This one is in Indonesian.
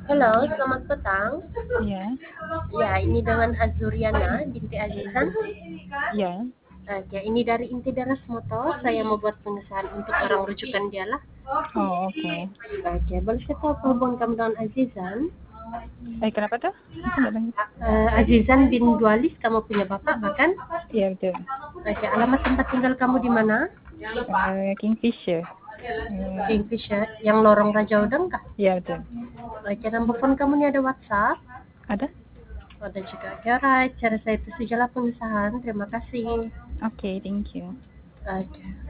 Halo, selamat petang. Iya, Ya, ini dengan Azuriana binti Azizan. iya. Oke, ini dari Inti Deras Moto. Saya mau buat pengesahan untuk orang rujukan dia lah. Oh, oke. Oke, boleh saya tahu hubungan kamu dengan Azizan? Kenapa tuh? Aku nggak dengar. Azizan bin Dualis, kamu punya bapak bahkan? Iya, betul. Oke, alamat tempat tinggal kamu di mana? Kingfisher. Eh, Kingfisher, yang lorong Raja Udang kah? iya, betul. Oke, nomor phone kamu ini ada WhatsApp? Ada? Ada juga. Oke, alright. Cara saya itu sajalah pengesahan. Terima kasih. Oke, thank you. Oke.